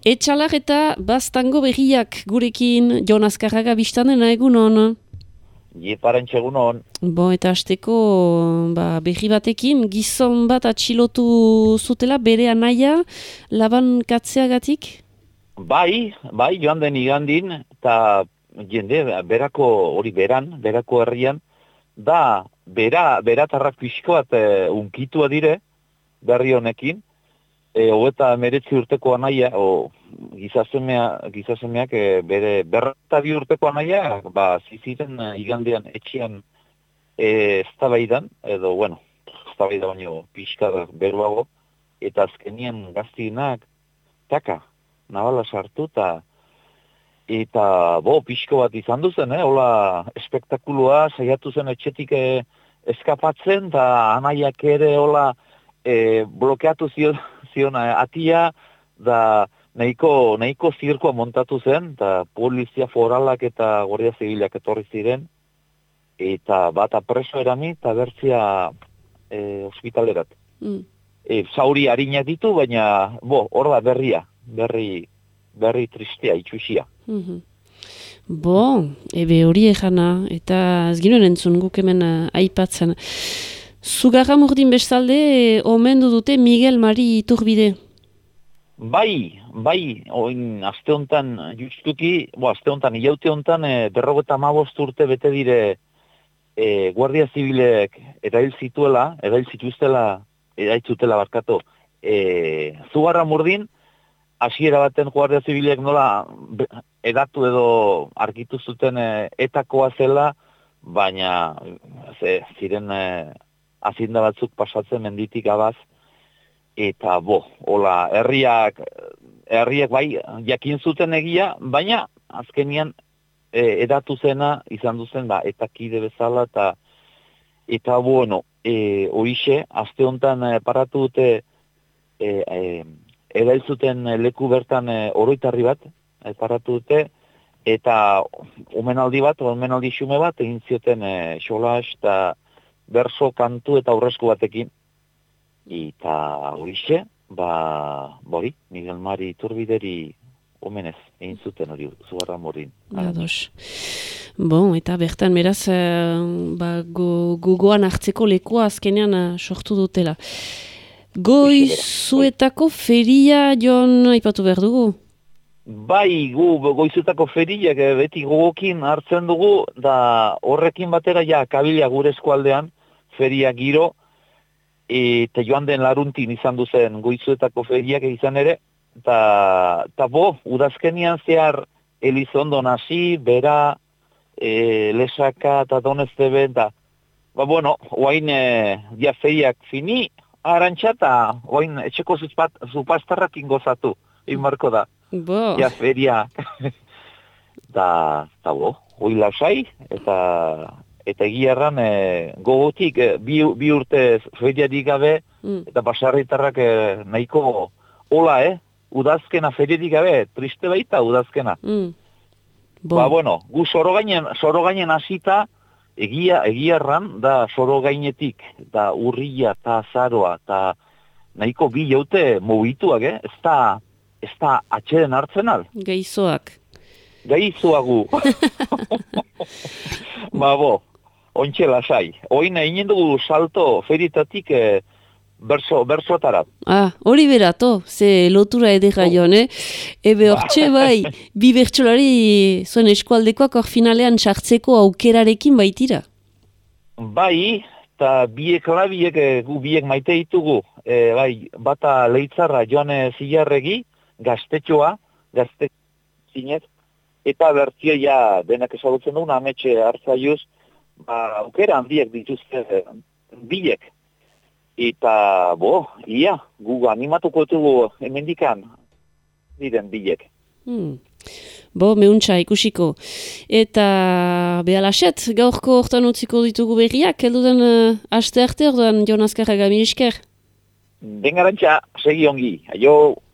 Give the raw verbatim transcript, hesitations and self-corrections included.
Etxalar eta baztango berriak gurekin Jon Azkarraga biztanena egun hon. Jeparen txegun hon. Bo, eta hasteko ba, berri batekin, gizon bat atxilotu zutela bere anaia laban katzeagatik? Bai, bai, joan den igandin, eta jende, berako hori beran, berako herrian, da, bera, beratarrak pixko bat e, unkitua dire, berri honekin, e, hogeta meretzi urteko anaia, o gizazemea, gizazemeak e, bere berreta bi urteko anaia, ba, ziziren e, igandean etxian e, eztabaidan, edo, bueno, eztabaida baino pixka beruago, eta azkenien gaztinak, taka, nabala sartu, eta eta, bo, pixko bat izan duzen, eh? Hola, espektakuloa, saiatu zen etxetik eh, eskapatzen, eta anaiak ere, hola, eh, blokeatu zion, zion eh, atia, da nahiko, nahiko zirkoa montatu zen, eta polizia foralak eta guardia zibilak etorri ziren, eta bata preso erami, eta bertzia eh, ospitalerat. Mm. E, zauri harinak ditu, baina, bo, hor da berria, berri, berri tristea, itxusia. Mm-hmm. Bo, ebe hori egana, eta ez ginoen entzun guk hemen uh, aipatzen. Zugarra murdin bestalde, omendu dute Miguel Mari Iturbide. Bai, bai, oin aste hontan justuki, bo, aste hontan, iaute hontan, e, berrogeta hamabost urte bete dire e, Guardia Zibilek erail zituela, erail zituztela, erail zutela barkatu, e, Zugarra murdin, hasiera baten Guardia Zibilek nola edatu edo argitu zuten e, etakoa zela, baina ze, ziren e, azinda batzuk pasatzen menditik abaz, eta bo, hola, herriak, herriak bai, jakin zuten egia, baina azkenian e, edatu zena izan duzen, ba, eta kide bezala, eta eta bueno, e, oixe, aste honetan e, paratu dute e, e, edail zuten leku bertan e, oroitarri bat, e, paratu dute, eta omenaldi bat, omenaldi xume bat, egin zioten e, xolas eta berso, kantu eta aurrezko batekin. Eta horixe, ba, bori, Miguel Mari Iturbideri omenez, egin zuten hori, Zugarra murdin. Ados. Bon, eta bertan beraz, uh, ba, go, gogoan hartzeko lekua azkenean uh, sortu dutela. Goizuetako feria, Jon, aipatu behar dugu? Bai, gu goizuetako feriak beti gogokin hartzen dugu, da horrekin batera ja kabila gure eskualdean, feria giro, eta joan den laruntin izan duzen goizuetako feriak izan ere, eta bo, udazkenian zehar Elizondo nasi, bera, e, lesaka eta doneztebe, eta, ba bueno, oain e, dia feriak fini, arantxa eta oain etxeko zupastarrak ingozatu, inbarko da. Bo. Ja feria, da, eta bo, hoi lasai, eta... Eta egiarran e, gogotik e, bi, bi urte feriarik gabe, mm. eta basarritarrak e, nahiko hola, eh? Udazkena feriarik gabe, triste baita udazkena. Mm. Bo. Ba, bueno, gu soro gainen, soro gainen hasita, egia, egiarran, da soro gainetik, da urria eta azaroa, eta nahiko bi jaute mugituak, eh? Ez da, ez da atxeden hartzen al. Gaizoak. Gaizoagu. Ba, bo. Ontxe lasai. Oin egin dugu salto feritatik e, berso, bersotarat. Ah, hori berato, ze lotura edera oh. Jon, eh? Ebe hortxe bai, bi bertsolari zuen eskualdekoak hor finalean sartzeko aukerarekin baitira. Bai, eta biek labiek, gu biek maite ditugu, e, bai, bata leitzarra Joane Zilarregi, gaztetxoa, gazte zinez, eta bertzia ja denak ezagutzen duen, ametxe hartzaiuz, ba, aukera handiak dituzte bilek. Eta, bo, ia, gu animatuko dugu hemendikan diren bilek. Hmm. Bo, meuntxa ikusiko. Eta, behalaset, gaurko hortan utziko ditugu berriak, heldudan uh, aste arte orduan Jon Azkarraga, mil esker. Den garantxa, segi ongi, aio.